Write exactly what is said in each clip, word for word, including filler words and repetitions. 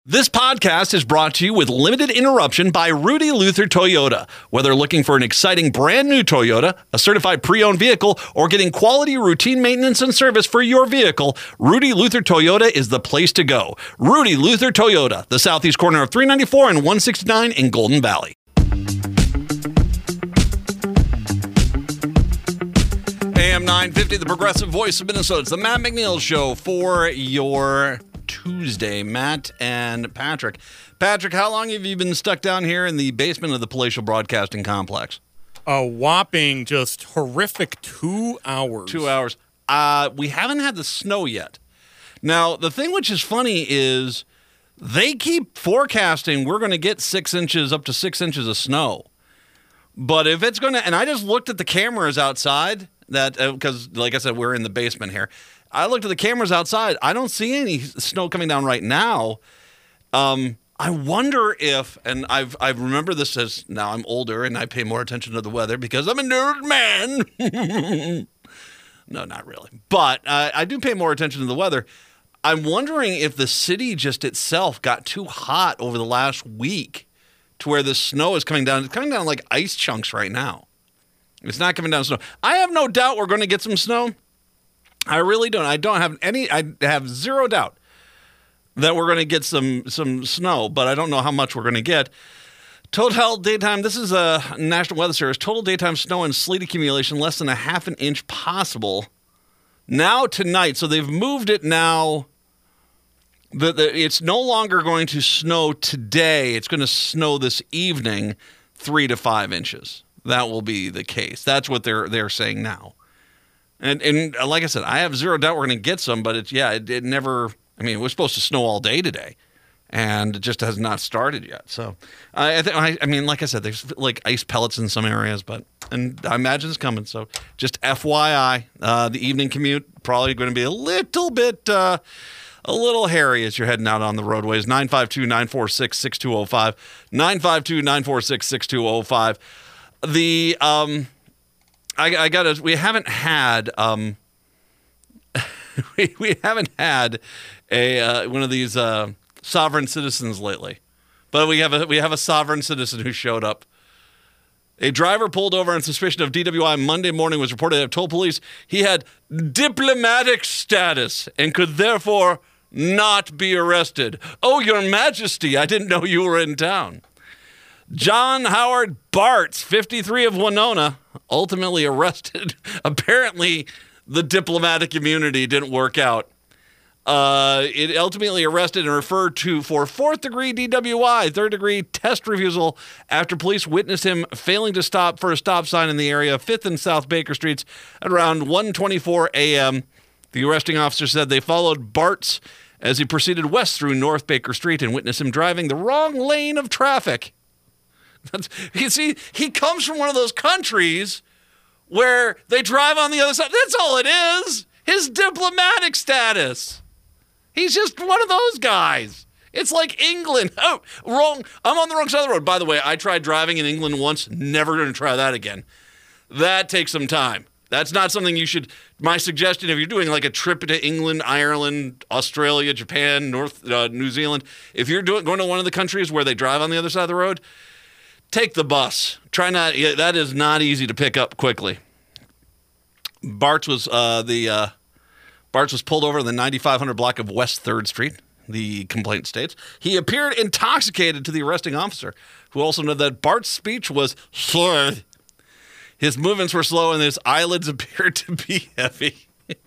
This podcast is brought to you with limited interruption by Rudy Luther Toyota. Whether looking for an exciting brand new Toyota, a certified pre-owned vehicle, or getting quality routine maintenance and service for your vehicle, Rudy Luther Toyota is the place to go. Rudy Luther Toyota, the southeast corner of three ninety-four and one sixty-nine in Golden Valley. A M nine fifty, the progressive voice of Minnesota. It's the Matt McNeil Show for your Tuesday. Matt and Patrick. Patrick, how long have you been stuck down here in the basement of the Palatial Broadcasting Complex? A whopping, just horrific two hours. Two hours. Uh, we haven't had the snow yet. Now, the thing which is funny is they keep forecasting we're going to get six inches, up to six inches of snow. But if it's going to, and I just looked at the cameras outside, that because, uh, like I said, we're in the basement here. I looked at the cameras outside. I don't see any snow coming down right now. Um, I wonder if, and I've I remember this as now I'm older and I pay more attention to the weather because I'm a nerd man. No, not really. But uh, I do pay more attention to the weather. I'm wondering if the city just itself got too hot over the last week to where the snow is coming down. It's coming down like ice chunks right now. It's not coming down snow. I have no doubt we're going to get some snow. I really don't. I don't have any, I have zero doubt that we're going to get some some snow, but I don't know how much we're going to get. Total daytime, this is a National Weather Service, total daytime snow and sleet accumulation less than a half an inch possible. Now tonight, so they've moved it now. The, the, it's no longer going to snow today. It's going to snow this evening, three to five inches. That will be the case. That's what they're they're saying now. And and like I said, I have zero doubt we're going to get some, but it's, yeah, it, it never, I mean, it was supposed to snow all day today, and it just has not started yet. So, I I, th- I, I mean, like I said, there's like ice pellets in some areas, but, and I imagine it's coming. So just F Y I, uh, the evening commute, probably going to be a little bit, uh, a little hairy as you're heading out on the roadways. nine five two, nine four six, six two zero five, nine five two, nine four six, six two zero five. The, um... I, I got to. We haven't had. Um, we we haven't had a uh, one of these uh, sovereign citizens lately, but we have a we have a sovereign citizen who showed up. A driver pulled over on suspicion of D W I Monday morning was reported to have told police he had diplomatic status and could therefore not be arrested. Oh, Your Majesty, I didn't know you were in town. John Howard Bartz, fifty-three, of Winona, ultimately arrested. Apparently, the diplomatic immunity didn't work out. Uh, it ultimately arrested and referred to for fourth-degree D W I, third-degree test refusal, after police witnessed him failing to stop for a stop sign in the area of fifth and South Baker Streets at around one twenty-four a.m. The arresting officer said they followed Bartz as he proceeded west through North Baker Street and witnessed him driving the wrong lane of traffic. That's, you see, he comes from one of those countries where they drive on the other side. That's all it is. His diplomatic status. He's just one of those guys. It's like England. Oh, wrong. I'm on the wrong side of the road. By the way, I tried driving in England once. Never going to try that again. That takes some time. That's not something you should, my suggestion, if you're doing like a trip to England, Ireland, Australia, Japan, North, uh, New Zealand, if you're doing, going to one of the countries where they drive on the other side of the road, take the bus. Try not. Yeah, that is not easy to pick up quickly. Bartz was uh, the uh, Bartz was pulled over in the ninety-five hundred block of West Third Street. The complaint states he appeared intoxicated to the arresting officer, who also noted that Bart's speech was slurred. His movements were slow, and his eyelids appeared to be heavy.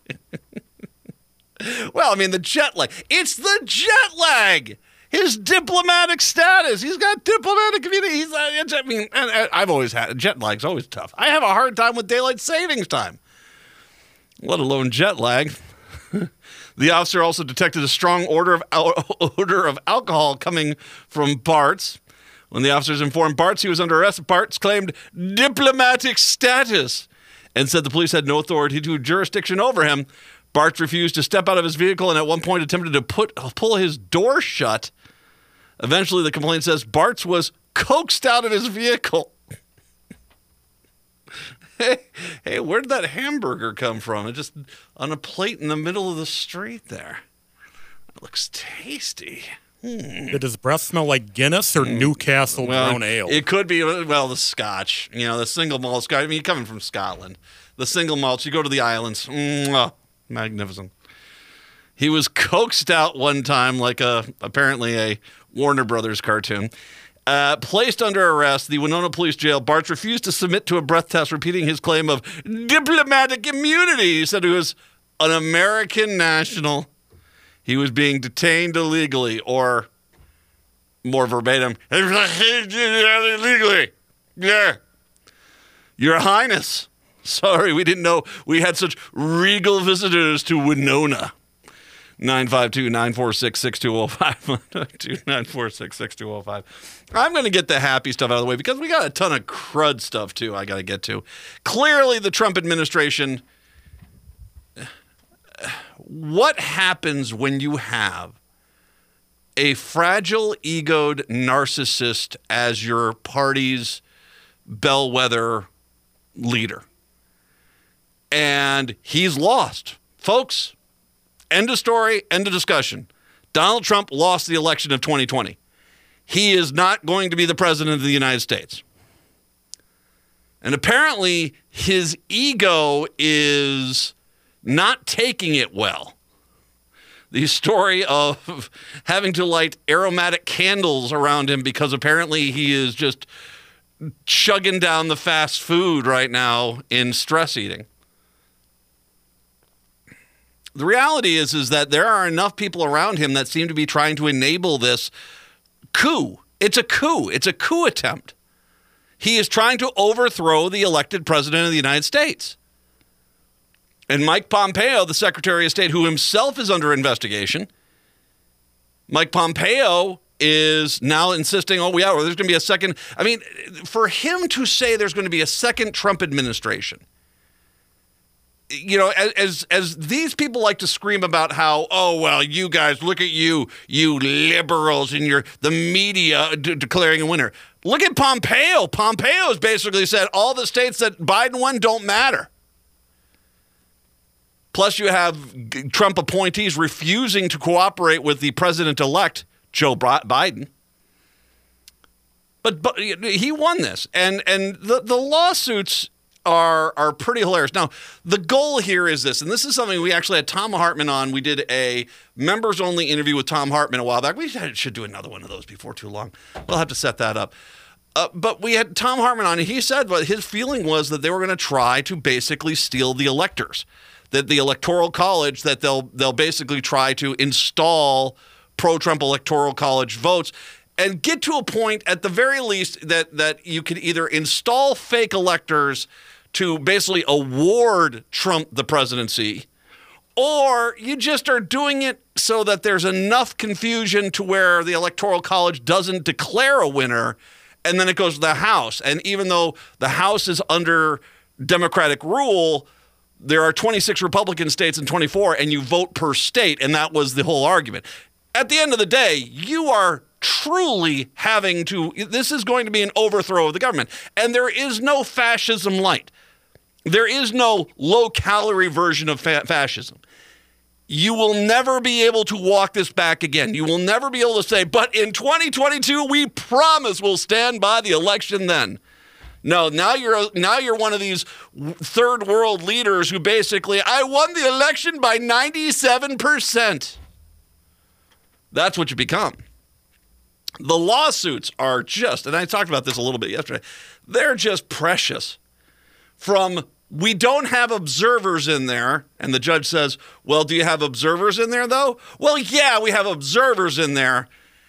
Well, I mean, the jet lag. It's the jet lag. His diplomatic status. He's got diplomatic immunity. He's, uh, I mean, I've always had jet lag's always tough. I have a hard time with daylight savings time, let alone jet lag. The officer also detected a strong odor of odor of alcohol coming from Bartz. When the officers informed Bartz he was under arrest, Bartz claimed diplomatic status and said the police had no authority to jurisdiction over him. Bartz refused to step out of his vehicle and at one point attempted to put pull his door shut. Eventually, the complaint says Bartz was coaxed out of his vehicle. Hey, hey, where did that hamburger come from? It just on a plate in the middle of the street there. It looks tasty. Hmm. Did his breath smell like Guinness or Newcastle well, brown ale? It could be, well, the Scotch. You know, the single malt Scotch. I mean, coming from Scotland. The single malts, you go to the islands. Mwah, magnificent. He was coaxed out one time like a apparently a Warner Brothers cartoon. Uh, placed under arrest, the Winona Police Jail, Bartz refused to submit to a breath test, repeating his claim of diplomatic immunity. He said he was an American national. He was being detained illegally, or more verbatim, illegally. Yeah. Your Highness, sorry, we didn't know we had such regal visitors to Winona. nine five two, nine four six, six two zero five. nine four six, six two zero five. I'm going to get the happy stuff out of the way because we got a ton of crud stuff, too, I got to get to. Clearly, the Trump administration, what happens when you have a fragile, egoed narcissist as your party's bellwether leader? And he's lost. Folks, end of story, end of discussion. Donald Trump lost the election of twenty twenty. He is not going to be the president of the United States. And apparently, his ego is not taking it well. The story of having to light aromatic candles around him because apparently he is just chugging down the fast food right now in stress eating. The reality is, is that there are enough people around him that seem to be trying to enable this coup. It's a coup. It's a coup attempt. He is trying to overthrow the elected president of the United States. And Mike Pompeo, the Secretary of State, who himself is under investigation, Mike Pompeo is now insisting, oh, yeah, well, there's going to be a second. I mean, for him to say there's going to be a second Trump administration, you know, as as these people like to scream about how, oh, well, you guys, look at you, you liberals and your the media de- declaring a winner. Look at Pompeo. Pompeo has basically said all the states that Biden won don't matter. Plus, you have Trump appointees refusing to cooperate with the president-elect, Joe Biden. But, but he won this, and and the, the lawsuits are are pretty hilarious. Now, the goal here is this, and this is something we actually had Thom Hartmann on. We did a members-only interview with Thom Hartmann a while back. We should do another one of those before too long. We'll have to set that up. Uh, but we had Thom Hartmann on, and he said what his feeling was that they were going to try to basically steal the electors, that the Electoral College, that they'll they'll basically try to install pro-Trump Electoral College votes and get to a point at the very least that that you could either install fake electors to basically award Trump the presidency, or you just are doing it so that there's enough confusion to where the Electoral College doesn't declare a winner, and then it goes to the House. And even though the House is under Democratic rule, there are twenty-six Republican states and twenty-four, and you vote per state, and that was the whole argument. At the end of the day, you are truly having to, this is going to be an overthrow of the government. And there is no fascism light. There is no low-calorie version of fa- fascism. You will never be able to walk this back again. You will never be able to say, but in twenty twenty-two, we promise we'll stand by the election then. No, now you're now you're one of these third world leaders who basically, I won the election by ninety-seven percent. That's what you become. The lawsuits are just, and I talked about this a little bit yesterday, they're just precious. From, we don't have observers in there, and the judge says, well, do you have observers in there, though? Well, yeah, we have observers in there.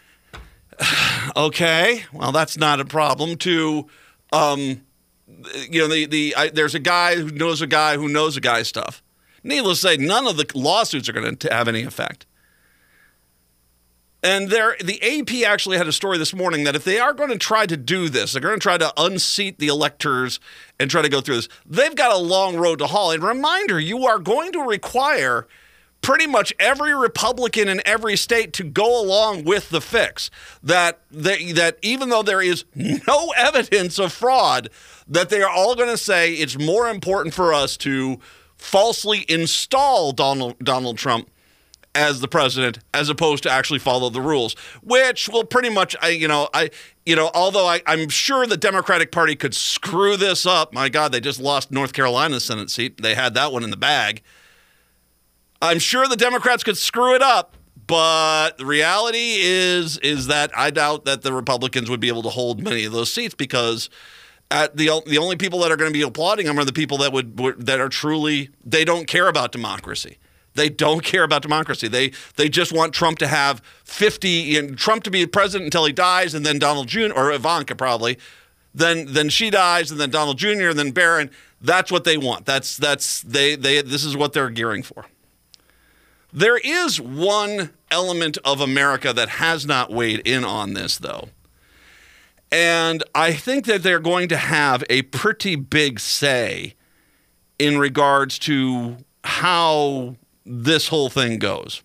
Okay, well, that's not a problem. To, um, you know, the the I, there's a guy who knows a guy who knows a guy stuff. Needless to say, none of the lawsuits are going to have any effect. And there, the A P actually had a story this morning that if they are going to try to do this, they're going to try to unseat the electors and try to go through this, they've got a long road to haul. And reminder, you are going to require pretty much every Republican in every state to go along with the fix. That, they, that even though there is no evidence of fraud, that they are all going to say it's more important for us to falsely install Donald, Donald Trump as the president, as opposed to actually follow the rules, which will pretty much, I, you know, I, you know, although I, I'm sure the Democratic Party could screw this up. My God, they just lost North Carolina's Senate seat. They had that one in the bag. I'm sure the Democrats could screw it up, but the reality is, is that I doubt that the Republicans would be able to hold many of those seats because at the the only people that are going to be applauding them are the people that would that are truly, they don't care about democracy. They don't care about democracy. They they just want Trump to have fifty, and Trump to be president until he dies, and then Donald Junior or Ivanka probably, then then she dies, and then Donald Junior and then Barron. That's what they want. That's that's they they. This is what they're gearing for. There is one element of America that has not weighed in on this, though, and I think that they're going to have a pretty big say in regards to how this whole thing goes.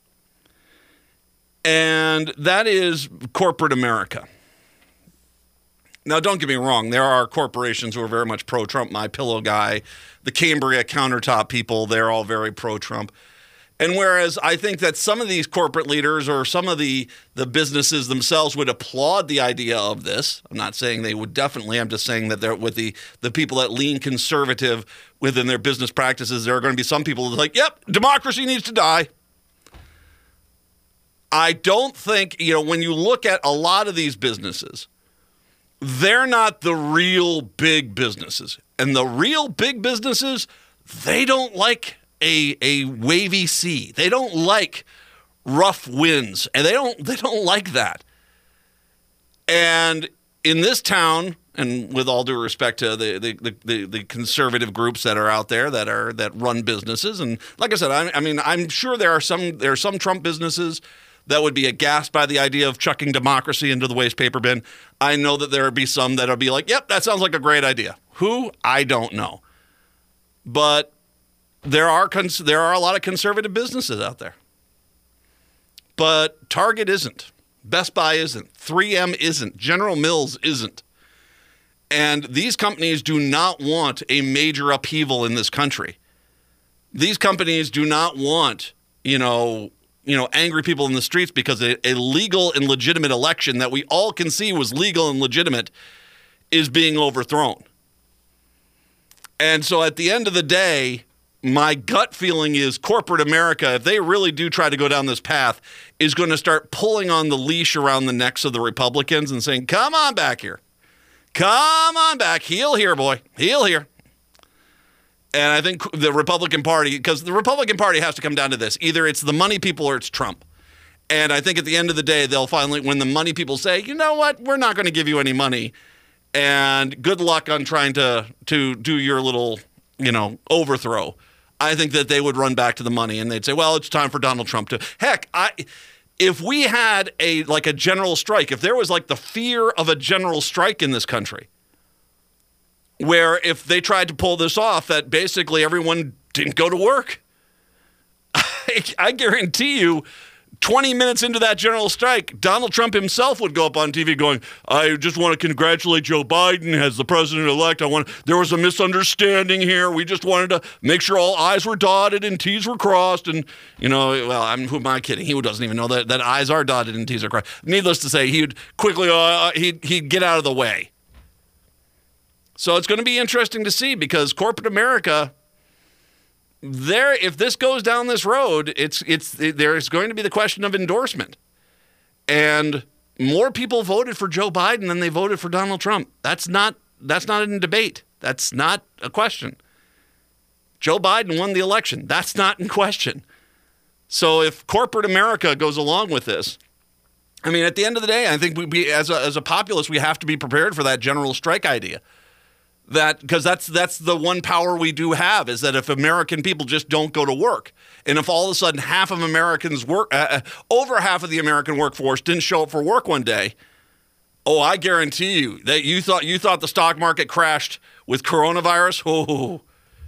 And that is corporate America. Now, don't get me wrong. There are corporations who are very much pro-Trump. My Pillow guy, the Cambria countertop people, they're all very pro-Trump. And whereas I think that some of these corporate leaders or some of the, the businesses themselves would applaud the idea of this, I'm not saying they would definitely, I'm just saying that they're with the, the people that lean conservative within their business practices, there are going to be some people that are like, yep, democracy needs to die. I don't think, you know, when you look at a lot of these businesses, they're not the real big businesses. And the real big businesses, they don't like a a wavy sea. They don't like rough winds, and they don't they don't like that. And in this town, and with all due respect to the the, the, the conservative groups that are out there that are that run businesses, and like I said, I, I mean, I'm sure there are some there are some Trump businesses that would be aghast by the idea of chucking democracy into the waste paper bin. I know that there would be some that will be like, yep, that sounds like a great idea. Who? I don't know. But there are cons- there are a lot of conservative businesses out there. But Target isn't. Best Buy isn't. three M isn't. General Mills isn't. And these companies do not want a major upheaval in this country. These companies do not want, you know, you know, angry people in the streets because a, a legal and legitimate election that we all can see was legal and legitimate is being overthrown. And so at the end of the day, my gut feeling is corporate America, if they really do try to go down this path, is going to start pulling on the leash around the necks of the Republicans and saying, come on back here. Come on back. Heel here, boy. Heel here. And I think the Republican Party, because the Republican Party has to come down to this. Either it's the money people or it's Trump. And I think at the end of the day, they'll finally, when the money people say, you know what, we're not going to give you any money. And good luck on trying to to do your little, you know, overthrow. I think that they would run back to the money and they'd say, well, it's time for Donald Trump to. Heck, I if we had a like a general strike, if there was like the fear of a general strike in this country, where if they tried to pull this off, that basically everyone didn't go to work, I, I guarantee you, twenty minutes into that general strike, Donald Trump himself would go up on T V going, I just want to congratulate Joe Biden as the president-elect. I want there was a misunderstanding here. We just wanted to make sure all I's were dotted and T's were crossed. And, you know, well, I'm, who am I kidding? He doesn't even know that, that I's are dotted and T's are crossed. Needless to say, he would quickly, uh, he'd, he'd get out of the way. So it's going to be interesting to see because corporate America, there, if this goes down this road, it's it's it, there's going to be the question of endorsement, and more people voted for Joe Biden than they voted for Donald Trump. That's not that's not in debate. That's not a question. Joe Biden won the election. That's not in question. So if corporate America goes along with this, I mean, at the end of the day, I think we be as a as a populace, we have to be prepared for that general strike idea. That because that's that's the one power we do have is that if American people just don't go to work, and if all of a sudden half of Americans work, uh, over half of the American workforce didn't show up for work one day, oh, I guarantee you that you thought you thought the stock market crashed with coronavirus. Oh,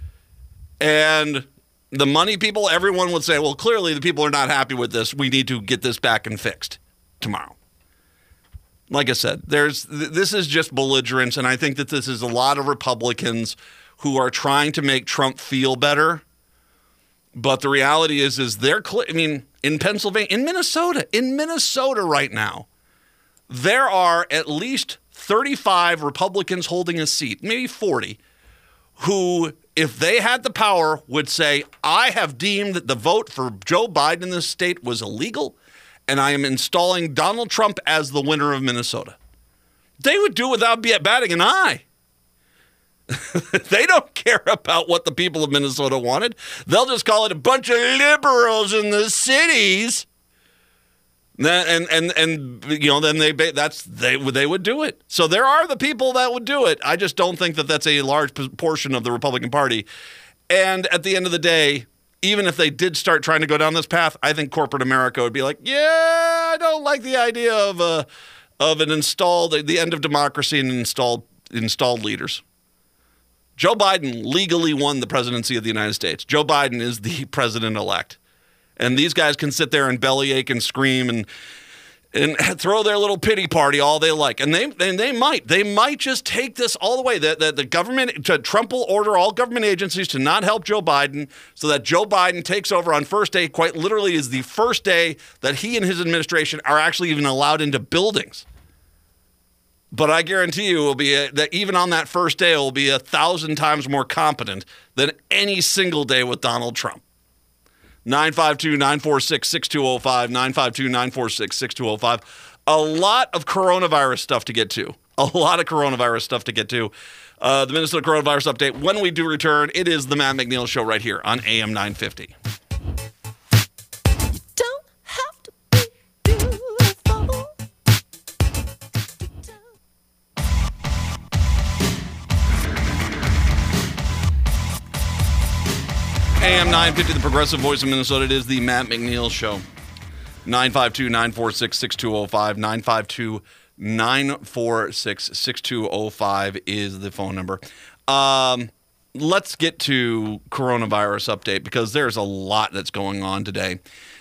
and the money people, everyone would say, well, clearly the people are not happy with this. We need to get this back and fixed tomorrow. Like I said, there's this is just belligerence, and I think that this is a lot of Republicans who are trying to make Trump feel better But the reality is, is they're, cl- I mean, in Pennsylvania, in Minnesota, in Minnesota right now, there are at least thirty-five Republicans holding a seat, maybe forty, who, if they had the power, would say, I have deemed that the vote for Joe Biden in this state was illegal, and I am installing Donald Trump as the winner of Minnesota. They would do it without batting an eye. They don't care about what the people of Minnesota wanted. They'll just call it a bunch of liberals in the cities. And and and you know, then they that's they they would do it. So there are the people that would do it. I just don't think that that's a large portion of the Republican Party. And at the end of the day, even if they did start trying to go down this path, I think corporate America would be like, yeah, I don't like the idea of a of an installed the end of democracy and installed installed leaders. Joe Biden legally won the presidency of the United States. Joe Biden is the president-elect. And these guys can sit there and bellyache and scream and and throw their little pity party all they like. And they and they might. They might just take this all the way. The, the, the government, Trump will order all government agencies to not help Joe Biden so that Joe Biden takes over on first day, quite literally is the first day that he and his administration are actually even allowed into buildings. But I guarantee you it will be a, that even on that first day, it will be a thousand times more competent than any single day with Donald Trump. nine five two, nine four six, six two zero five, nine five two, nine four six, six two zero five. A lot of coronavirus stuff to get to. A lot of coronavirus stuff to get to. Uh, the Minnesota Coronavirus Update. When we do return, it is the Matt McNeil Show right here on A M nine fifty. A M nine fifty, the progressive voice of Minnesota. It is the Matt McNeil Show. nine five two, nine four six, six two zero five. nine five two, nine four six, six two zero five is the phone number. Um, let's get to coronavirus update because there's a lot that's going on today.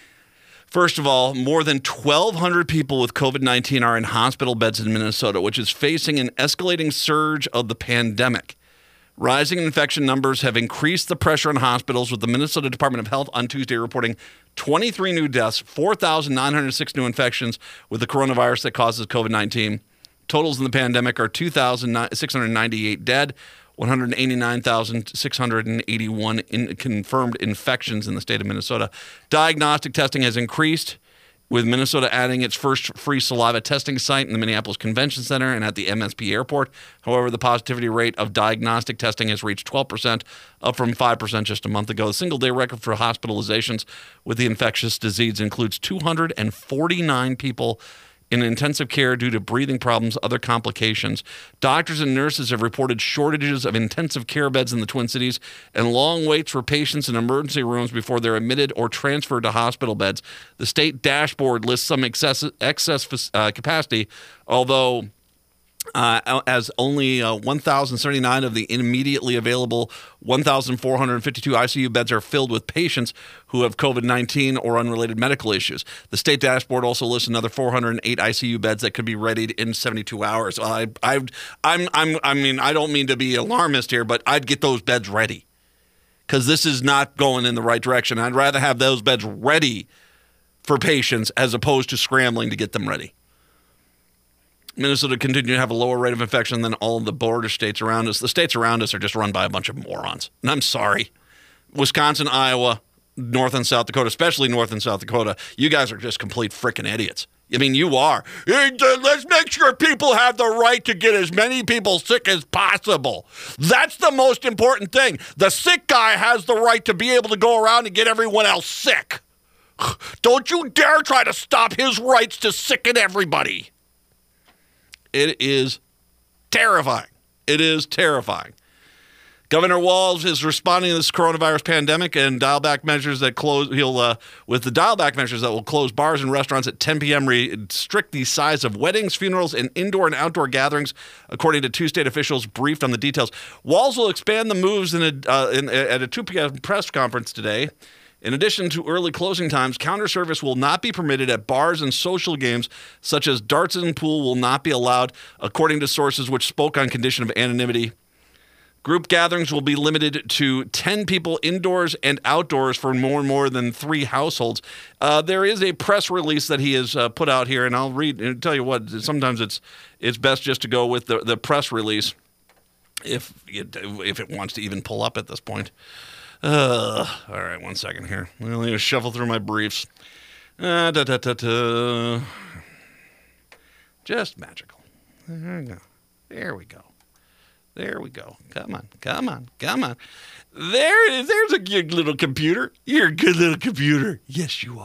First of all, more than twelve hundred people with COVID nineteen are in hospital beds in Minnesota, which is facing an escalating surge of the pandemic. Rising infection numbers have increased the pressure on hospitals, with the Minnesota Department of Health on Tuesday reporting twenty-three new deaths, four thousand nine hundred six new infections with the coronavirus that causes COVID nineteen. Totals in the pandemic are two thousand six hundred ninety-eight dead, one hundred eighty-nine thousand six hundred eighty-one in confirmed infections in the state of Minnesota. Diagnostic testing has increased, with Minnesota adding its first free saliva testing site in the Minneapolis Convention Center and at the M S P airport. However, the positivity rate of diagnostic testing has reached twelve percent, up from five percent just a month ago. The single-day record for hospitalizations with the infectious disease includes two hundred forty-nine people in intensive care due to breathing problems, other complications. Doctors and nurses have reported shortages of intensive care beds in the Twin Cities and long waits for patients in emergency rooms before they're admitted or transferred to hospital beds. The state dashboard lists some excess, excess uh, capacity, although uh, as only uh, one thousand seventy-nine of the immediately available one thousand four hundred fifty-two I C U beds are filled with patients who have COVID nineteen or unrelated medical issues. The state dashboard also lists another four hundred eight I C U beds that could be readied in seventy-two hours. I, I, I'm, I'm, I mean, I don't mean to be alarmist here, but I'd get those beds ready because this is not going in the right direction. I'd rather have those beds ready for patients as opposed to scrambling to get them ready. Minnesota continues to have a lower rate of infection than all of the border states around us. The states around us are just run by a bunch of morons. And I'm sorry. Wisconsin, Iowa, North and South Dakota, especially North and South Dakota, you guys are just complete freaking idiots. I mean, you are. Let's make sure people have the right to get as many people sick as possible. That's the most important thing. The sick guy has the right to be able to go around and get everyone else sick. Don't you dare try to stop his rights to sicken everybody. It is terrifying. It is terrifying. Governor Walz is responding to this coronavirus pandemic and dial back measures that close. He'll uh, with the dial back measures that will close bars and restaurants at ten p.m. restrict the size of weddings, funerals, and indoor and outdoor gatherings, according to two state officials briefed on the details. Walz will expand the moves in a, uh, in, at a two p.m. press conference today. In addition to early closing times, counter service will not be permitted at bars and social games such as darts and pool will not be allowed, according to sources which spoke on condition of anonymity. Group gatherings will be limited to ten people indoors and outdoors for more more than three households. Uh, there is a press release that he has uh, put out here, and I'll read and tell you what, sometimes it's it's best just to go with the, the press release if it, if it wants to even pull up at this point. Uh, all right, one second here. Let me shuffle through my briefs. Uh, da, da, da, da. Just magical. There we go. There we go. There we go. Come on, come on, come on. There it is. There's a good little computer. You're a good little computer. Yes, you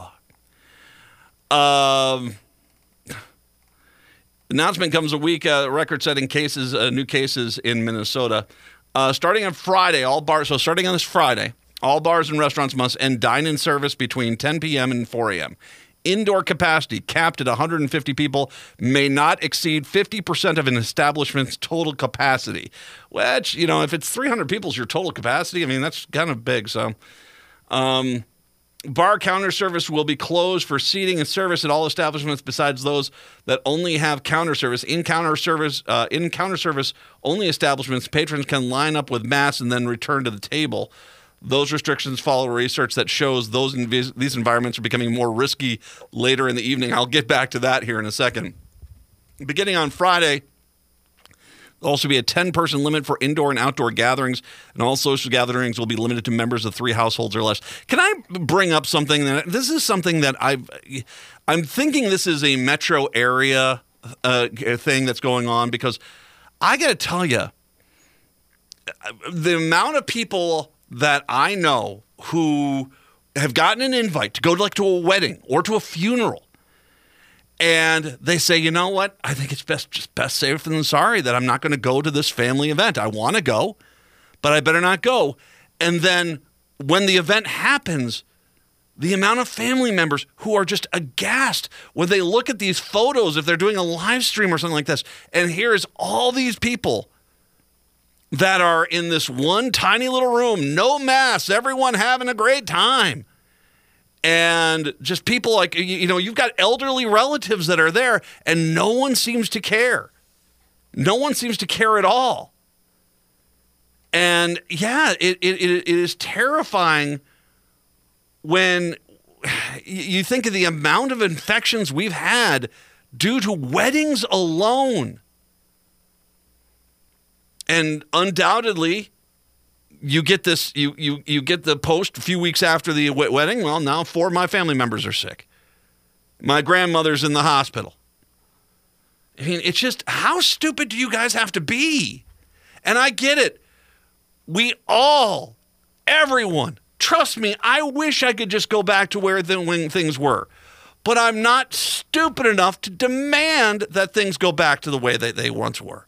are. Um, announcement comes a week, uh, record-setting cases, uh, new cases in Minnesota. Uh, starting on Friday, all bars, so starting on this Friday, all bars and restaurants must end dine-in service between ten p.m. and four a.m. Indoor capacity capped at one hundred fifty people may not exceed fifty percent of an establishment's total capacity. Which, you know, if it's three hundred people's your total capacity, I mean, that's kind of big. So, um, bar counter service will be closed for seating and service at all establishments besides those that only have counter service. In counter service, uh, in counter service only establishments, patrons can line up with masks and then return to the table. Those restrictions follow research that shows those inv- these environments are becoming more risky later in the evening. I'll get back to that here in a second. Beginning on Friday, there'll also be a ten-person limit for indoor and outdoor gatherings, and all social gatherings will be limited to members of three households or less. Can I bring up something that this is something that I've I'm thinking this is a metro area uh, thing that's going on, because I got to tell you, the amount of people that I know who have gotten an invite to go to like to a wedding or to a funeral, and they say, you know what, I think it's best just best safe than sorry that I'm not going to go to this family event. I want to go, but I better not go. And then when the event happens, the amount of family members who are just aghast when they look at these photos, if they're doing a live stream or something like this, and here's all these people that are in this one tiny little room, no masks, everyone having a great time. And just people like, you know, you've got elderly relatives that are there, and no one seems to care. No one seems to care at all. And yeah, it it, it is terrifying when you think of the amount of infections we've had due to weddings alone. And undoubtedly, you get this. You you you get the post a few weeks after the wedding. Well, now four of my family members are sick. My grandmother's in the hospital. I mean, it's just, how stupid do you guys have to be? And I get it. We all, everyone, trust me. I wish I could just go back to where the, when things were, but I'm not stupid enough to demand that things go back to the way that they once were.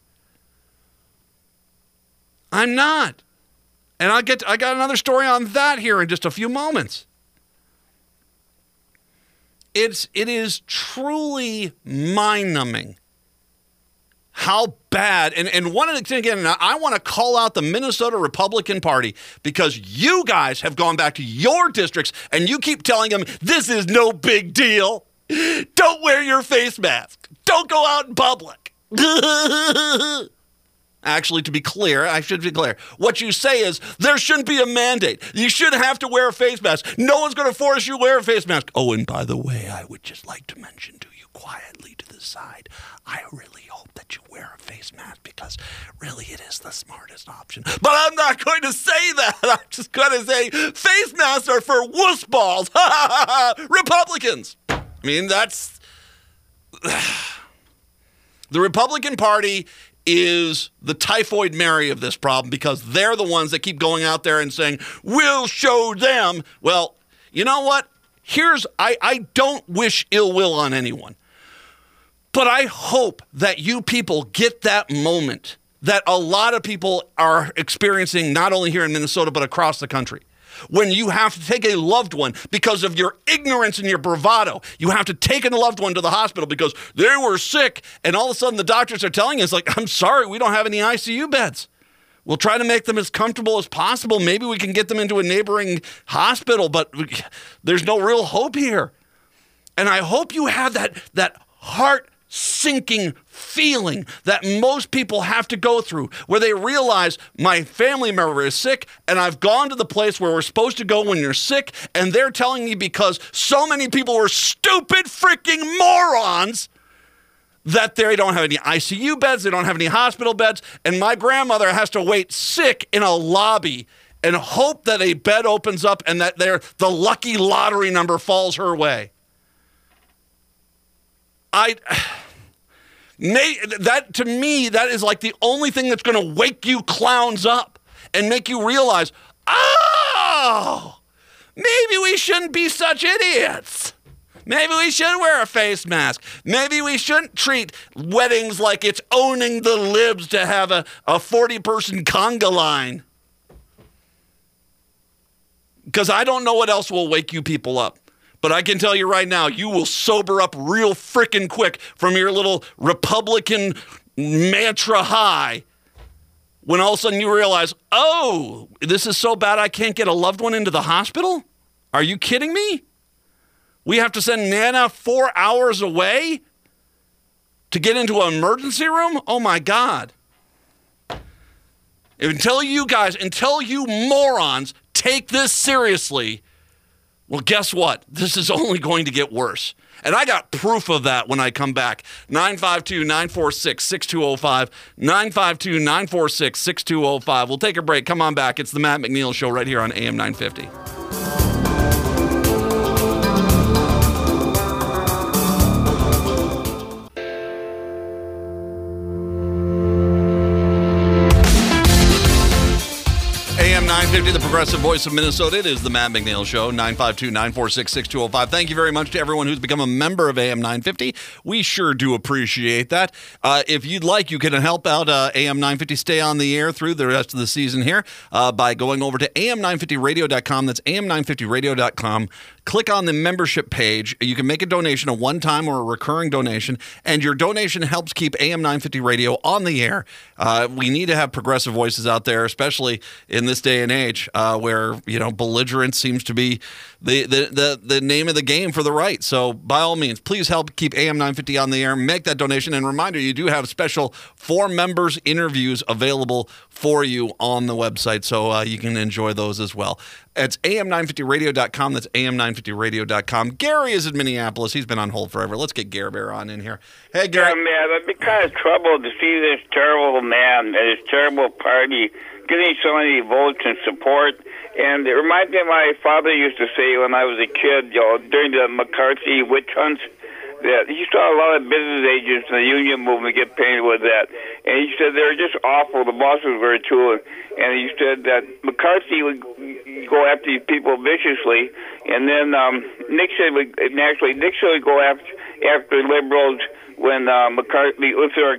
I'm not. And I'll get to, I got another story on that here in just a few moments. It's it is truly mind-numbing how bad, and, and one of the things, again, I want to call out the Minnesota Republican Party, because you guys have gone back to your districts and you keep telling them this is no big deal. Don't wear your face mask. Don't go out in public. Actually, to be clear, I should be clear. What you say is there shouldn't be a mandate. You shouldn't have to wear a face mask. No one's going to force you to wear a face mask. Oh, and by the way, I would just like to mention to you quietly to the side, I really hope that you wear a face mask, because really it is the smartest option. But I'm not going to say that. I'm just going to say face masks are for wuss balls. Republicans. I mean, that's... The Republican Party is the typhoid Mary of this problem, because they're the ones that keep going out there and saying, we'll show them. Well, you know what? Here's, I, I don't wish ill will on anyone, but I hope that you people get that moment that a lot of people are experiencing, not only here in Minnesota, but across the country. When you have to take a loved one because of your ignorance and your bravado, you have to take a loved one to the hospital because they were sick, and all of a sudden the doctors are telling you, it's like, I'm sorry, we don't have any I C U beds. We'll try to make them as comfortable as possible. Maybe we can get them into a neighboring hospital, but there's no real hope here. And I hope you have that, that heart sinking feeling that most people have to go through, where they realize my family member is sick and I've gone to the place where we're supposed to go when you're sick, and they're telling me because so many people were stupid freaking morons that they don't have any I C U beds, they don't have any hospital beds, and my grandmother has to wait sick in a lobby and hope that a bed opens up and that they're, the lucky lottery number falls her way. I, that to me, that is like the only thing that's going to wake you clowns up and make you realize, oh, maybe we shouldn't be such idiots. Maybe we should wear a face mask. Maybe we shouldn't treat weddings like it's owning the libs to have a, a forty-person conga line. Because I don't know what else will wake you people up. But I can tell you right now, you will sober up real frickin' quick from your little Republican mantra high when all of a sudden you realize, oh, this is so bad I can't get a loved one into the hospital? Are you kidding me? We have to send Nana four hours away to get into an emergency room? Oh, my God. Until you guys, until you morons take this seriously, well, guess what? This is only going to get worse. And I got proof of that when I come back. nine five two, nine four six, six two zero five. nine five two, nine four six, six two zero five. We'll take a break. Come on back. It's the Matt McNeil Show right here on A M nine fifty. nine fifty, the progressive voice of Minnesota. It is the Matt McNeil Show, nine five two, nine four six, six two zero five. Thank you very much to everyone who's become a member of A M nine fifty. We sure do appreciate that. Uh, if you'd like, you can help out uh, A M nine fifty stay on the air through the rest of the season here uh, by going over to A M nine fifty radio dot com. That's A M nine fifty radio dot com. Click on the membership page. You can make a donation, a one-time or a recurring donation, and your donation helps keep A M nine fifty radio on the air. Uh, we need to have progressive voices out there, especially in this day and age uh, where, you know, belligerence seems to be the, the, the, the name of the game for the right. So by all means, please help keep A M nine fifty on the air. Make that donation. And reminder, you do have special for members interviews available for you on the website, so uh, you can enjoy those as well. It's A M nine fifty radio dot com. That's A M nine fifty radio dot com. Gary is in Minneapolis. He's been on hold forever. Let's get Gary Bear on in here. Hey, Gary. Yeah, man, I've been kind of troubled to see this terrible man and his terrible party getting so many votes and support. And it reminds me of my father used to say when I was a kid, you know, during the McCarthy witch hunts, that he saw a lot of business agents in the union movement get painted with that. And he said they were just awful. The bosses were too. And he said that McCarthy would go after these people viciously, and then um, Nixon would naturally Nixon would go after after liberals when uh, McCarthy if they're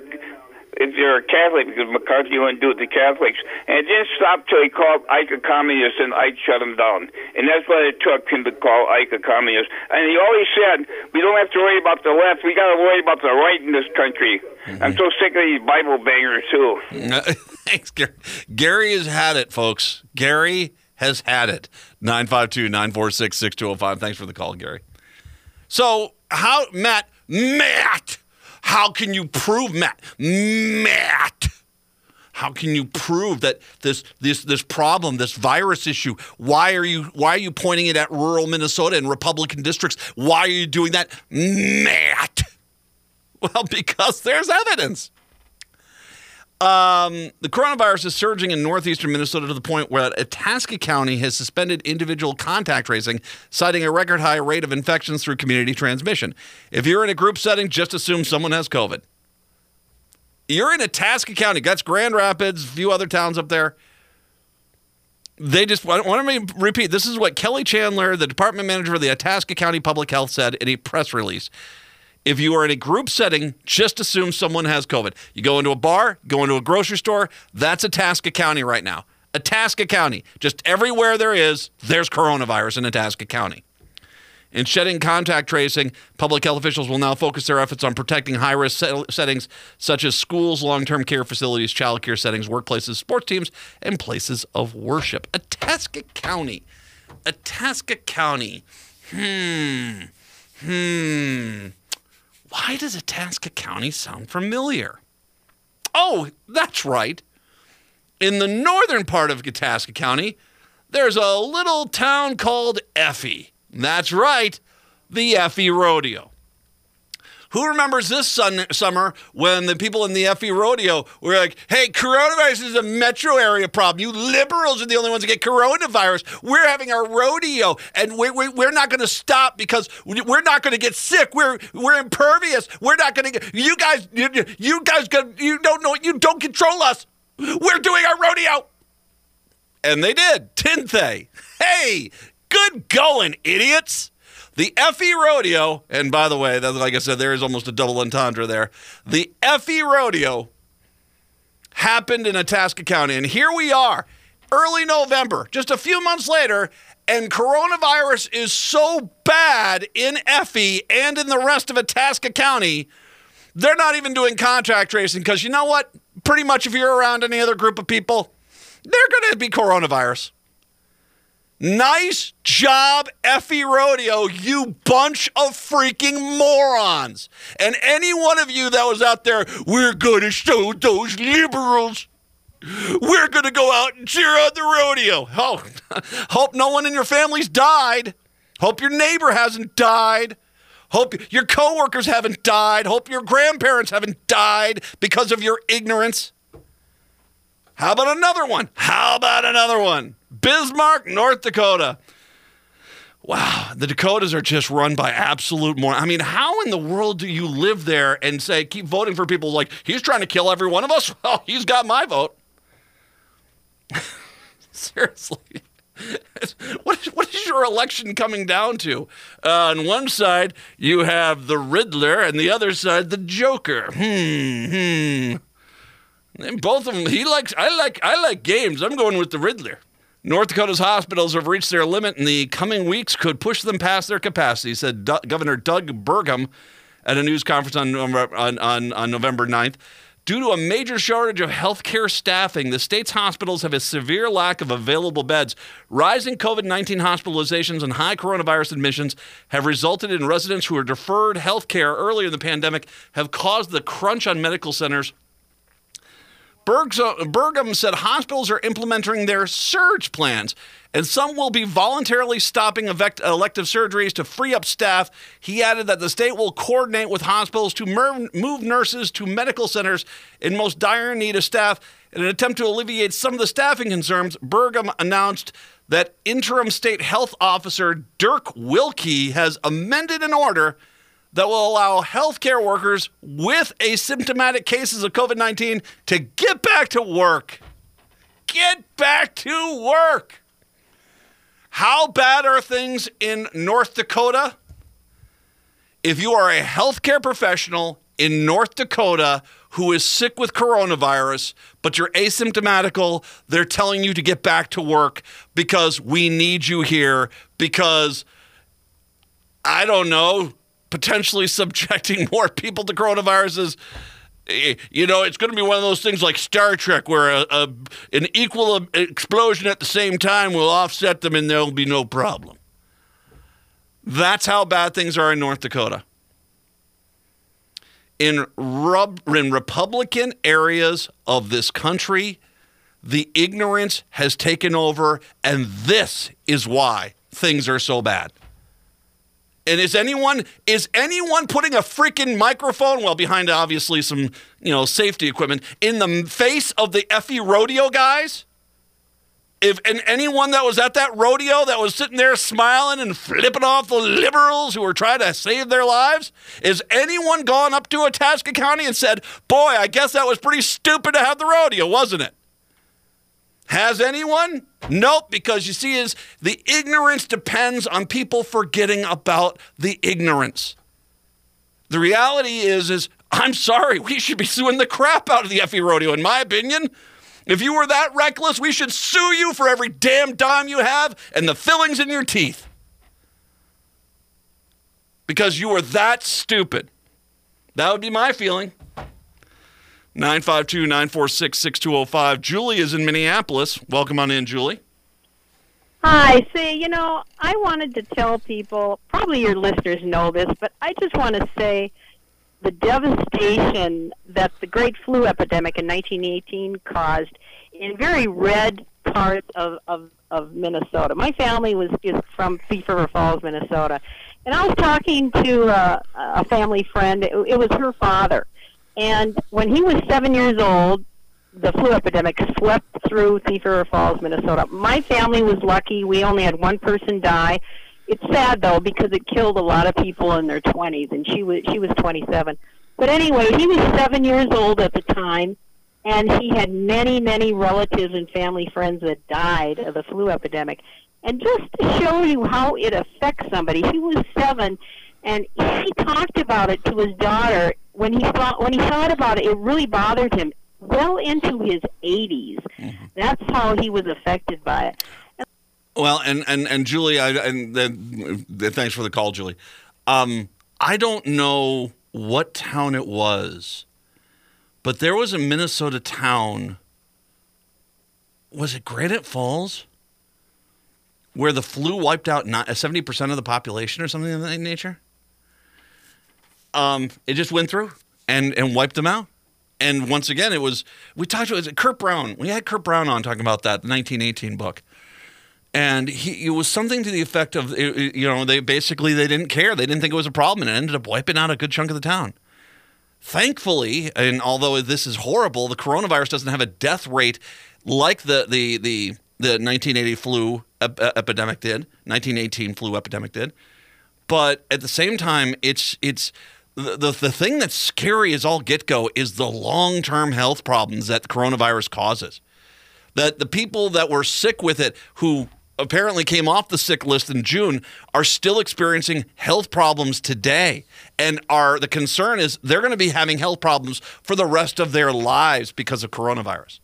if you're a Catholic, because McCarthy wouldn't do it to Catholics. And it didn't stop till he called Ike a communist, and Ike shut him down. And that's what it took him to call Ike a communist. And he always said, we don't have to worry about the left, we got to worry about the right in this country. Mm-hmm. I'm so sick of these Bible bangers, too. Thanks, Gary. Gary has had it, folks. Gary has had it. nine five two, nine four six, six two zero five. Thanks for the call, Gary. So, how, Matt, Matt, how can you prove, Matt, Matt, how can you prove that this this this problem, this virus issue, why are you why are you pointing it at rural Minnesota and Republican districts? Why are you doing that, Matt? Well, because there's evidence. Um, the coronavirus is surging in northeastern Minnesota to the point where Itasca County has suspended individual contact tracing, citing a record high rate of infections through community transmission. If you're in a group setting, just assume someone has COVID. You're in Itasca County. That's Grand Rapids, a few other towns up there. They just want me to repeat. This is what Kelly Chandler, the department manager for the Itasca County Public Health, said in a press release. If you are in a group setting, just assume someone has COVID. You go into a bar, go into a grocery store, that's Itasca County right now. Itasca County. Just everywhere there is, there's coronavirus in Itasca County. In shedding contact tracing, public health officials will now focus their efforts on protecting high-risk set- settings such as schools, long-term care facilities, child care settings, workplaces, sports teams, and places of worship. Itasca County. Itasca County. Hmm. Hmm. Why does Itasca County sound familiar? Oh, that's right. In the northern part of Itasca County, there's a little town called Effie. That's right, the Effie Rodeo. Who remembers this sun- summer when the people in the Effie Rodeo were like, hey, coronavirus is a metro area problem. You liberals are the only ones that get coronavirus. We're having our rodeo, and we, we, we're not going to stop because we're not going to get sick. We're we're impervious. We're not going to get, you guys, you, you guys, you don't know, you don't control us. We're doing our rodeo. And they did, didn't they? Hey, good going, idiots. The Effie Rodeo, and by the way, like I said, there is almost a double entendre there. The Effie Rodeo happened in Itasca County, and here we are, early November, just a few months later, and coronavirus is so bad in Effie and in the rest of Itasca County, they're not even doing contact tracing because you know what? Pretty much if you're around any other group of people, they're going to be coronavirus. Nice job, Effie Rodeo, you bunch of freaking morons. And any one of you that was out there, we're going to show those liberals. We're going to go out and cheer on the rodeo. Oh, hope no one in your family's died. Hope your neighbor hasn't died. Hope your coworkers haven't died. Hope your grandparents haven't died because of your ignorance. How about another one? How about another one? Bismarck, North Dakota. Wow, the Dakotas are just run by absolute more. I mean, how in the world do you live there and say, keep voting for people like, he's trying to kill every one of us? Well, he's got my vote. Seriously. What is, what is your election coming down to? Uh, on one side, you have the Riddler, and the other side, the Joker. Hmm, hmm. And both of them, he likes, I like, I like games. I'm going with the Riddler. North Dakota's hospitals have reached their limit, and the coming weeks could push them past their capacity, said D- Governor Doug Burgum at a news conference on, on, on, on November ninth. Due to a major shortage of healthcare staffing, the state's hospitals have a severe lack of available beds. Rising COVID nineteen hospitalizations and high coronavirus admissions have resulted in residents who were deferred healthcare earlier in the pandemic have caused the crunch on medical centers. Burgum said hospitals are implementing their surge plans, and some will be voluntarily stopping elective surgeries to free up staff. He added that the state will coordinate with hospitals to move nurses to medical centers in most dire need of staff. In an attempt to alleviate some of the staffing concerns, Burgum announced that interim state health officer Dirk Wilkie has amended an order that will allow healthcare workers with asymptomatic cases of COVID nineteen to get back to work. Get back to work. How bad are things in North Dakota? If you are a healthcare professional in North Dakota who is sick with coronavirus, but you're asymptomatical, they're telling you to get back to work because we need you here because, I don't know, potentially subjecting more people to coronaviruses. You know, it's going to be one of those things like Star Trek where a, a, an equal explosion at the same time will offset them and there'll be no problem. That's how bad things are in North Dakota. In, rub, in Republican areas of this country, the ignorance has taken over, and this is why things are so bad. And is anyone is anyone putting a freaking microphone, well, behind obviously some, you know, safety equipment, in the face of the Effie Rodeo guys? If and anyone that was at that rodeo that was sitting there smiling and flipping off the liberals who were trying to save their lives, is anyone gone up to Itasca County and said, boy, I guess that was pretty stupid to have the rodeo, wasn't it? Has anyone? Nope, because you see, is the ignorance depends on people forgetting about the ignorance. The reality is, is I'm sorry, we should be suing the crap out of the Effie Rodeo, in my opinion. If you were that reckless, we should sue you for every damn dime you have and the fillings in your teeth. Because you were that stupid. That would be my feeling. nine five two, nine four six, six two zero five. Julie is in Minneapolis. Welcome on in, Julie. Hi. See, you know, I wanted to tell people, probably your listeners know this, but I just want to say, the devastation that the great flu epidemic in nineteen eighteen caused in very red parts of, of, of Minnesota. My family was is from Thief River Falls, Minnesota. And I was talking to uh, a family friend. It, it was her father. And when he was seven years old, the flu epidemic swept through Thief River Falls, Minnesota. My family was lucky. We only had one person die. It's sad, though, because it killed a lot of people in their twenties, and she was she was twenty-seven. But anyway, he was seven years old at the time, and he had many, many relatives and family friends that died of the flu epidemic. And just to show you how it affects somebody, he was seven, and he talked about it to his daughter. When he thought, when he thought about it, it really bothered him. Well into his eighties. Mm-hmm. That's how he was affected by it. Well, and, and, and Julie, I, and uh, thanks for the call, Julie. Um, I don't know what town it was, but there was a Minnesota town, was it Granite Falls, where the flu wiped out seventy percent of the population or something of that nature? Um, it just went through and, and wiped them out. And once again, it was, we talked to it, Kurt Brown. We had Kurt Brown on talking about that, the nineteen eighteen book. And he, it was something to the effect of, you know, they basically, they didn't care. They didn't think it was a problem, and it ended up wiping out a good chunk of the town. Thankfully, and although this is horrible, the coronavirus doesn't have a death rate like the the the, the nineteen eighty flu ep- epidemic did, nineteen eighteen flu epidemic did. But at the same time, it's it's the the, the thing that's scary as all get-go is the long-term health problems that the coronavirus causes. That the people that were sick with it, who apparently came off the sick list in June, are still experiencing health problems today. And are the concern is they're going to be having health problems for the rest of their lives because of coronavirus.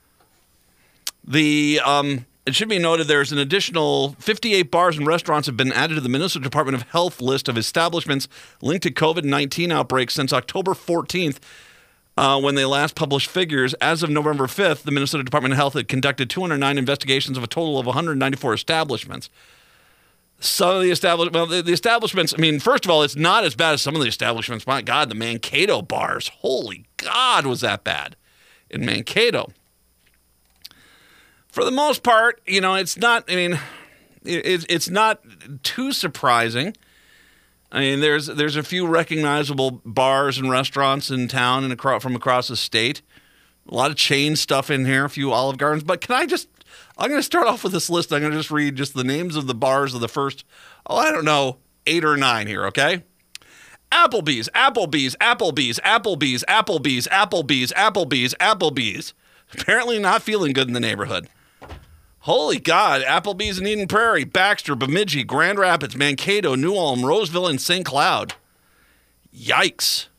The um, it should be noted there's an additional fifty-eight bars and restaurants have been added to the Minnesota Department of Health list of establishments linked to COVID nineteen outbreaks since October fourteenth. Uh, when they last published figures. As of November fifth, the Minnesota Department of Health had conducted two hundred nine investigations of a total of one hundred ninety-four establishments. Some of the establishments, well, the, the establishments, I mean, first of all, it's not as bad as some of the establishments. My God, the Mankato bars. Holy God, was that bad in Mankato. For the most part, you know, it's not, I mean, it, it's not too surprising. I mean, there's there's a few recognizable bars and restaurants in town and across, from across the state. A lot of chain stuff in here, a few Olive Gardens. But can I just, I'm going to start off with this list. I'm going to just read just the names of the bars of the first, oh, I don't know, eight or nine here, okay? Applebee's, Applebee's, Applebee's, Applebee's, Applebee's, Applebee's, Applebee's, Applebee's. Apparently not feeling good in the neighborhood. Holy God, Applebee's in Eden Prairie, Baxter, Bemidji, Grand Rapids, Mankato, New Ulm, Roseville, and Saint Cloud. Yikes.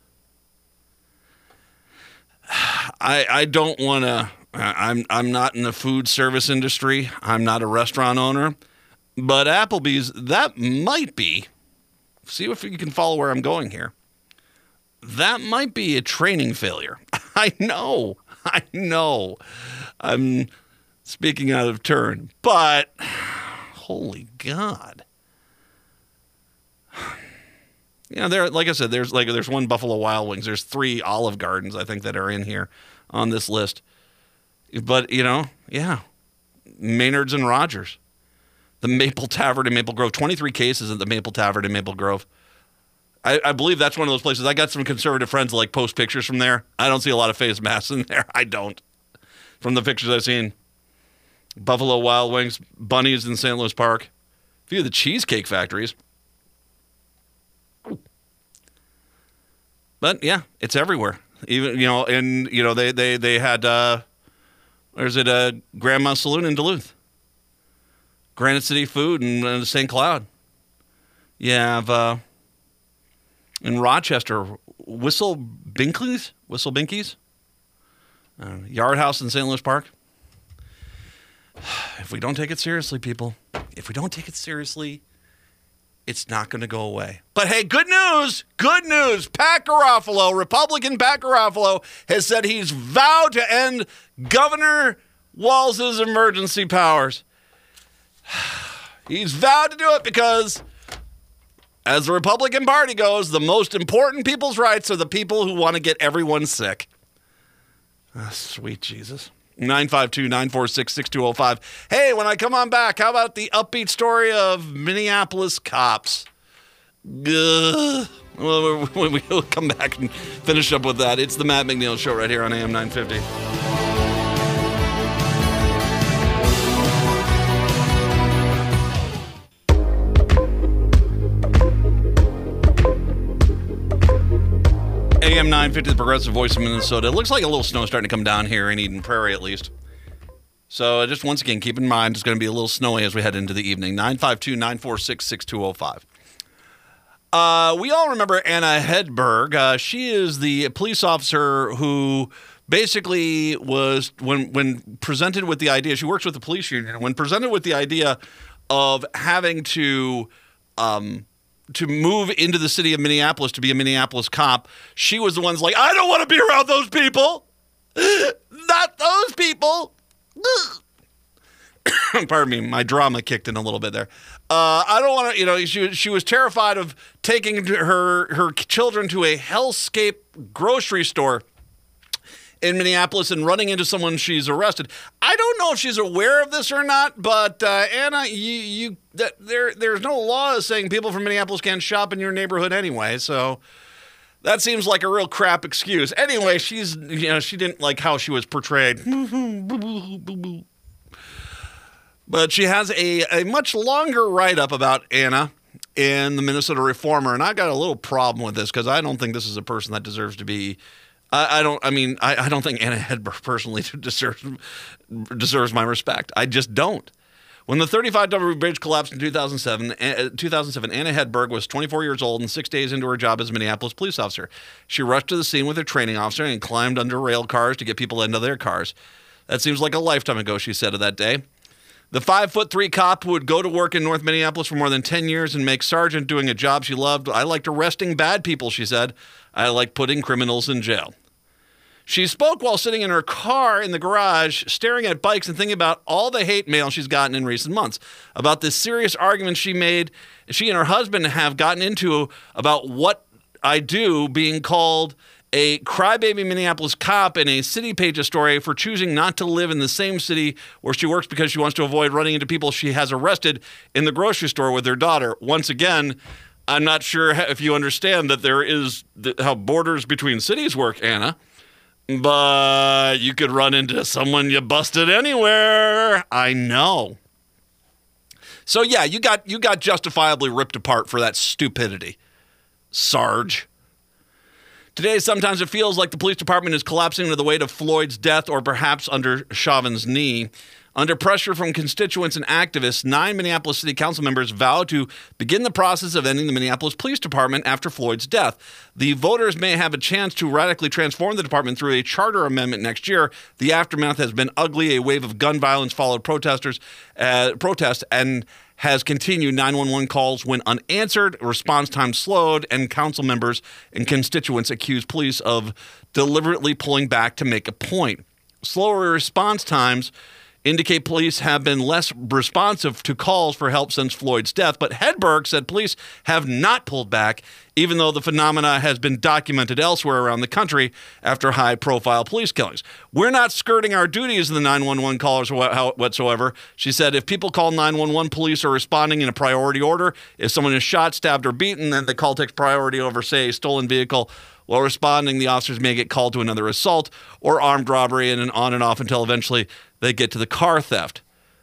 I I don't want to, I'm I'm not in the food service industry. I'm not a restaurant owner. But Applebee's, that might be, see if you can follow where I'm going here. That might be a training failure. I know, I know. I'm speaking out of turn, but holy God. You know, there, like I said, there's like there's one Buffalo Wild Wings. There's three Olive Gardens, I think, that are in here on this list. But, you know, yeah, Maynard's and Rogers. The Maple Tavern in Maple Grove. twenty-three cases at the Maple Tavern in Maple Grove. I, I believe that's one of those places. I got some conservative friends that like post pictures from there. I don't see a lot of face masks in there. I don't. From the pictures I've seen. Buffalo Wild Wings, Bunnies in Saint Louis Park, a few of the Cheesecake Factories. But yeah, it's everywhere. Even, you know, and you know they they they had uh, where's it? Uh, Grandma Saloon in Duluth, Granite City Food in uh, Saint Cloud. You have uh, in Rochester, Whistle Binkley's, Whistle Binkies, uh, Yard House in Saint Louis Park. If we don't take it seriously, people, if we don't take it seriously, it's not going to go away. But hey, good news, good news. Pat Garofalo, Republican Pat Garofalo, has said he's vowed to end Governor Walz's emergency powers. He's vowed to do it because As the Republican Party goes, the most important people's rights are the people who want to get everyone sick. Oh, sweet Jesus. nine five two, nine four six, six two zero five. Hey, when I come on back, how about the upbeat story of Minneapolis cops? Ugh. Well, we'll come back and finish up with that. It's the Matt McNeil Show right here on A M nine fifty. A M nine fifty, the Progressive Voice of Minnesota. It looks like a little snow starting to come down here in Eden Prairie, at least. So just once again, keep in mind it's going to be a little snowy as we head into the evening. nine five two, nine four six, six two zero five. Uh, we all remember Anna Hedberg. Uh, she is the police officer who basically was, when when presented with the idea, she works with the police union, when presented with the idea of having to um, to move into the city of Minneapolis to be a Minneapolis cop, she was the one that's like, I don't want to be around those people. Not those people. Pardon me, my drama kicked in a little bit there. Uh, I don't want to, you know, she, she was terrified of taking her, her children to a hellscape grocery store in Minneapolis and running into someone she's arrested. I don't know if she's aware of this or not, but uh, Anna, you, you that, there there's no law saying people from Minneapolis can't shop in your neighborhood anyway, so that seems like a real crap excuse. Anyway, she's, you know, she didn't like how she was portrayed. But she has a, a much longer write-up about Anna in the Minnesota Reformer, and I got a little problem with this because I don't think this is a person that deserves to be. I, I don't. I mean, I, I don't think Anna Hedberg personally deserves deserves my respect. I just don't. When the thirty-five W Bridge collapsed in two thousand seven, uh, two thousand seven, Anna Hedberg was twenty-four years old and six days into her job as a Minneapolis police officer. She rushed to the scene with her training officer and climbed under rail cars to get people into their cars. That seems like a lifetime ago, she said of that day. The five foot three cop who would go to work in North Minneapolis for more than ten years and make sergeant doing a job she loved. I liked arresting bad people, she said. I like putting criminals in jail. She spoke while sitting in her car in the garage, staring at bikes and thinking about all the hate mail she's gotten in recent months, about this serious argument she made, she and her husband have gotten into about what I do, being called a crybaby Minneapolis cop in a City Pages story for choosing not to live in the same city where she works because she wants to avoid running into people she has arrested in the grocery store with their daughter. Once again, I'm not sure if you understand that there is the, how borders between cities work, Anna, but you could run into someone you busted anywhere. I know. So yeah, you got you got justifiably ripped apart for that stupidity, Sarge. Today, sometimes it feels like the police department is collapsing under the weight of Floyd's death or perhaps under Chauvin's knee. Under pressure from constituents and activists, nine Minneapolis City Council members vowed to begin the process of ending the Minneapolis Police Department after Floyd's death. The voters may have a chance to radically transform the department through a charter amendment next year. The aftermath has been ugly. A wave of gun violence followed protesters, uh, protests and has continued. nine one one calls went unanswered, response time slowed, and council members and constituents accused police of deliberately pulling back to make a point. Slower response times indicate police have been less responsive to calls for help since Floyd's death, but Hedberg said police have not pulled back, even though the phenomena has been documented elsewhere around the country after high-profile police killings. We're not skirting our duties, the nine one one callers whatsoever. She said if people call nine one one, police are responding in a priority order. If someone is shot, stabbed, or beaten, then the call takes priority over, say, a stolen vehicle. While responding, the officers may get called to another assault or armed robbery, and on and off until eventually they get to the car theft.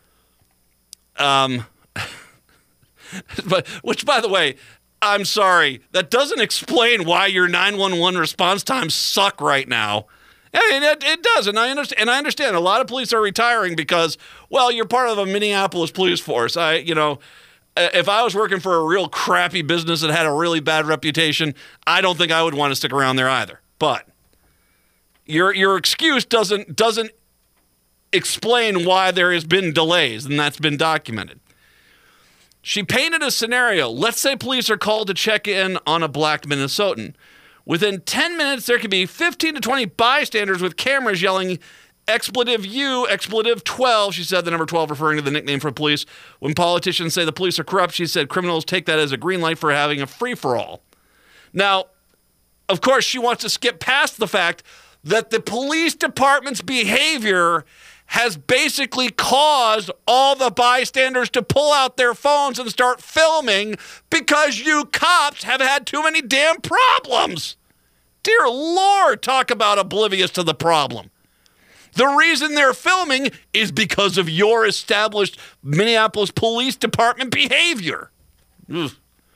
Um, but which, by the way, I'm sorry, that doesn't explain why your nine one one response times suck right now. I mean, it, it does, and I understand. And I understand a lot of police are retiring because, well, you're part of a Minneapolis police force. I, you know. If I was working for a real crappy business that had a really bad reputation, I don't think I would want to stick around there either. But your your excuse doesn't doesn't explain why there has been delays, and that's been documented. She painted a scenario. Let's say police are called to check in on a black Minnesotan. Within ten minutes, there could be fifteen to twenty bystanders with cameras yelling expletive U, expletive twelve, she said, the number twelve referring to the nickname for police. When politicians say the police are corrupt, she said criminals take that as a green light for having a free-for-all. Now, of course, she wants to skip past the fact that the police department's behavior has basically caused all the bystanders to pull out their phones and start filming because you cops have had too many damn problems. Dear Lord, talk about oblivious to the problem. The reason they're filming is because of your established Minneapolis Police Department behavior. Ugh.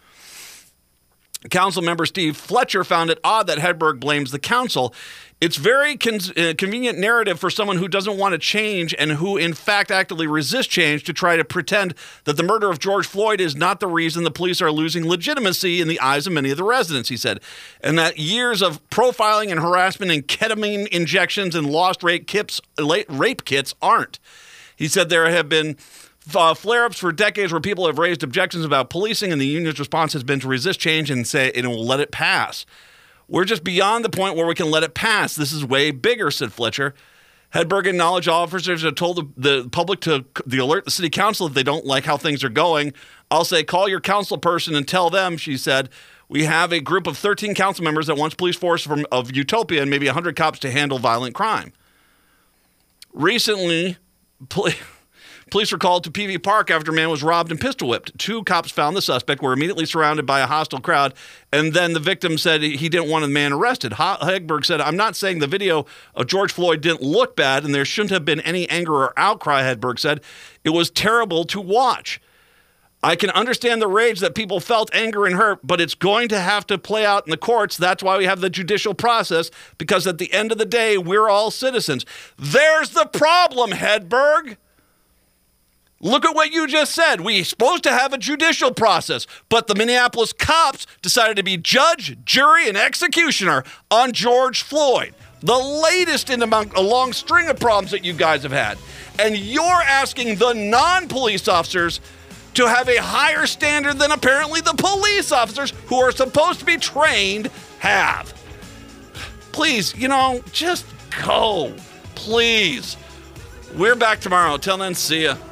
Council member Steve Fletcher found it odd that Hedberg blames the council. It's very con- uh, convenient narrative for someone who doesn't want to change and who, in fact, actively resists change to try to pretend that the murder of George Floyd is not the reason the police are losing legitimacy in the eyes of many of the residents, he said, and that years of profiling and harassment and ketamine injections and lost rape kits, rape kits aren't. He said there have been Uh, flare-ups for decades where people have raised objections about policing, and the union's response has been to resist change and say it will let it pass. We're just beyond the point where we can let it pass. This is way bigger, said Fletcher. Hedberg acknowledged officers have told the, the public to the alert the city council if they don't like how things are going. I'll say, call your council person and tell them, she said. We have a group of thirteen council members that wants police force from, of Utopia and maybe one hundred cops to handle violent crime. Recently, poli- Police were called to P V Park after a man was robbed and pistol whipped. Two cops found the suspect, were immediately surrounded by a hostile crowd, and then the victim said he didn't want the man arrested. Hedberg said, I'm not saying the video of George Floyd didn't look bad, and there shouldn't have been any anger or outcry, Hedberg said. It was terrible to watch. I can understand the rage that people felt, anger and hurt, but it's going to have to play out in the courts. That's why we have the judicial process, because at the end of the day, we're all citizens. There's the problem, Hedberg. Look at what you just said. We're supposed to have a judicial process, but the Minneapolis cops decided to be judge, jury, and executioner on George Floyd. The latest in among a long string of problems that you guys have had. And you're asking the non-police officers to have a higher standard than apparently the police officers who are supposed to be trained have. Please, you know, just go. Please. We're back tomorrow. Till then, see ya.